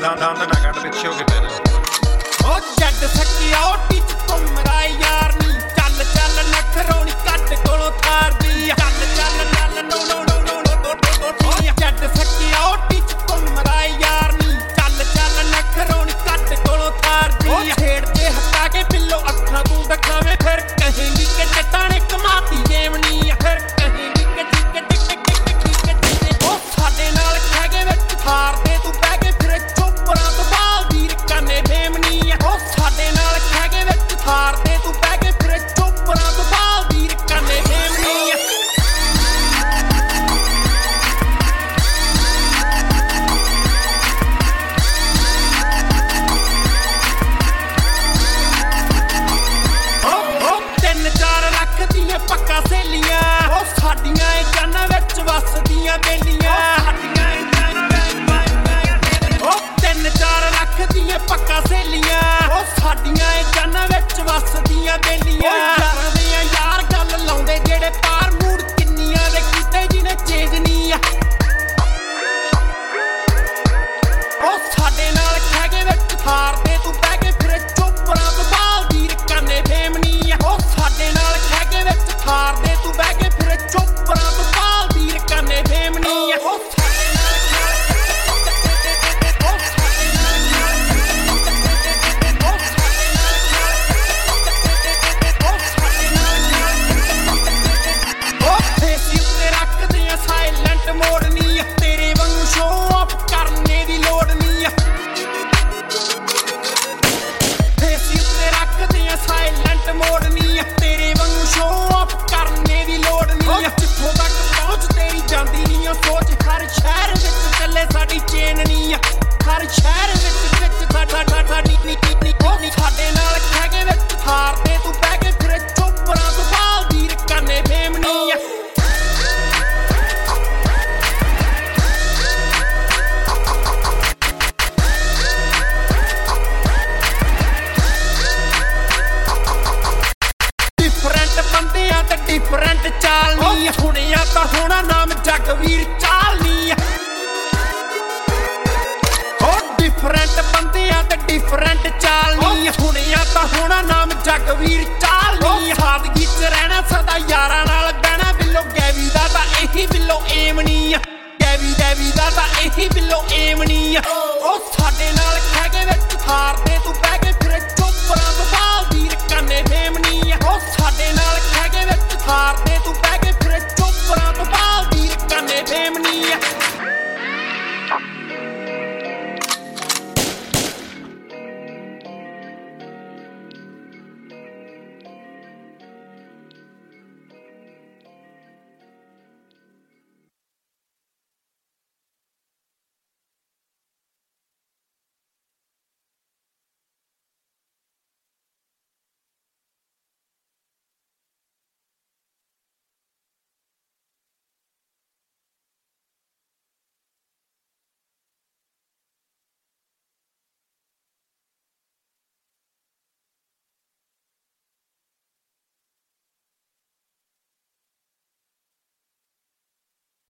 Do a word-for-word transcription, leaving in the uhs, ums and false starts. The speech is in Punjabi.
ਦੰਦ ਦੰਦ ਨਾ ਕੱਢ ਪਿੱਛੇ ਹੋ ਕੇ ਪੈ ਜਾ। ਉਹ ਜੱਟ ਸੱਕਿਆ ਉਹ ਟਿੱਚ ਘੁੰਮਦਾ ਯਾਰ ਨੀ ਚੱਲ ਚੱਲ ਨਖਰੋਣੀ ਕੱਢ ਕੋਲੋਂ ਥਾਰ ਦੀ ਚੱਲ ਚੱਲ ਚੱਲ ਨੋ ਨੋ ਨੋ ਨੋ ਨੋ ਨੋ ਜੱਟ ਸੱਕਿਆ ਉਹ ਟਿੱਚ ਘੁੰਮਦਾ ਯਾਰ ਨੀ ਚੱਲ ਚੱਲ ਨਖਰੋਣੀ ਕੱਢ ਕੋਲੋਂ ਥਾਰ ਦੀ ਛੇੜ ਤੇ ਹੱਟਾ ਕੇ ਪਿੱਲੋ ਅੱਖਾਂ ਤੂੰ ਦਿਖਾਵੇਂ ਫਿਰ ਕਹੇਂਗੀ ਕਿ ਜੱਟਾਂ ਨੇ ਕਮਾਤੀ ਜੇਵਨੀ ਫਿਰ ਕਹੇਂਗੀ ਕਿ ਟਿਕ ਟਿਕ ਟਿਕ ਟਿਕ ਟਿਕ ਉਹ ਸਾਡੇ ਨਾਲ ਖੈਗੇ ਵਿੱਚ ਥਾਰ ਦੇ ਤੂੰ ਬਹਿ ਕੇ ਫਿਰ ਚੋਪਰਾਂ ਤੋਂ ਬਾਲ ਵੀਰ ਕਾਨੇ ਭੇਮਨੀ ਉਹ ਸਾਡੇ ਨਾਲ ਖੈਗੇ ਵਿੱਚ ਥਾਰ ਦੇ ਤੂੰ ਬਹਿ ਕੇ ਫਿਰ ਚੋਪਰਾਂ ਤੋਂ ਬਾਲ ਵੀਰ ਕਾਨੇ ਭੇਮਨੀ ਪੱਕਾ ਸਹੇਲੀਆਂ ਉਹ ਸਾਡੀਆਂ ਏ ਜਾਨਾਂ ਵਿੱਚ ਵਸਦੀਆਂ ਬੇਲੀਆਂ ਉਹ ਤਿੰਨ ਚਾਰ ਲੱਖ ਦੀਆਂ ਪੱਕਾ ਸਹੇਲੀਆਂ ਉਹ ਸਾਡੀਆਂ ਏ ਜਾਨਾਂ ਵਿੱਚ ਵਸਦੀਆਂ ਬੇਲੀਆਂ ਯਾਰਾਂ ਦੀਆਂ ਯਾਰ ਗੱਲ ਲਾਉਂਦੇ ਜਿਹੜੇ ਪਾਰ ਮੂਡ ਕਿੰਨੀਆਂ ਦੇ ਕੀਤੇ ਜਿਹਨੇ ਚੇਂਜ ਨਹੀਂ ਆ ਉਹ ਸਾਡੇ ਨਾਲ ਖੈਗੇ ਵਿੱਚ ਥਾਰ ਦੇ ਤੂੰ ਬਹਿ ਕੇ ਫਿਰ ਚੋਪਰਾਂ ਤੋਂ ਬਾਲ ਵੀਰ ਕਾਨੇ ਭੇਮਨੀ ਉਹ ਸਾਡੇ ਨਾਲ ਖੈਗੇ ਵਿੱਚ ਥਾਰ ਦੇ ਤੂੰ ਬਹਿ ਕੇ ਫਿਰ ਚੋਪਰਾਂ ਤੋਂ ਬਾਲ ਵੀਰ ਕਾਨੇ ਭੇਮਨੀ ਉਹ ਸਾਇਲੈਂਟ ਮੋਡ ਨੀ ਤੇਰੇ ਵਾਂਗੂ ਸ਼ੋਅ ਆਫ ਕਰਨੇ ਦੀ ਲੋੜ ਨੀ ਫੇਸ ਉੱਤੇ ਰੱਖਦੇ ਆ ਸਾਇਲੈਂਟ ਮੋਡ ਨੀ ਤੇਰੇ ਵਾਂਗੂ ਸ਼ੋਅ ਆਫ ਕਰਨੇ ਦੀ ਲੋੜ ਨੀ ਜਿੱਥੋਂ ਤੱਕ ਪਹੁੰਚ ਤੇਰੀ ਜਾਂਦੀ ਨੀ ਉਹ ਸੋਚ ਹਰ ਸ਼ਹਿਰ ਵਿੱਚ ਚੱਲੇ ਸਾਡੀ ਚੇਨ ਨੀ ਹਰ ਸ਼ਹਿਰ ਵਿੱਚ ਵਿੱਚ ਸਾਡਾ ਸਾਡੀ ਨੀ ਨੀ ਨੀ ਸਾਡੇ ਨਾਲ ਖੈਗੇ ਵਿੱਚ ਥਾਰ ਦੇ ਤੂੰ ਬਹਿ ਕੇ ਫਿਰ ਚੋਪਰਾਂ ਤੋਂ ਬਾਲ ਵੀਰ ਕਾਨੇ ਭੇਮਨੀ ਡਿਫਰੈਂਟ ਚਾਲਨੀ ਸੁਣਿਆ ਤਾਂ ਹੋਣਾ ਨਾਮ ਜਗਵੀਰ ਚਾਲਨੀ ਉਹ ਡਿਫਰੈਂਟ ਬੰਦਿਆਂ ਤੇ ਡਿਫਰੈਂਟ ਚਾਲਨੀ ਸੁਣਿਆ ਤਾਂ ਹੋਣਾ ਨਾਮ ਜਗਵੀਰ ਚਾਲਨੀ ਸਾਦਗੀ ਚ ਰਹਿਣਾ ਸਦਾ ਯਾਰਾਂ ਨਾਲ ਬਹਿਣਾ ਬਿੱਲੋ ਗੈਵੀ ਦਾ ਤਾਂ ਇਹੀ ਬਿੱਲੋ ਏਮ ਨਹੀਂ ਗੈਵੀ ਗੈਵੀ ਦਾ ਤਾਂ ਇਹੀ ਬਿੱਲੋ ਏਮ ਨਹੀਂ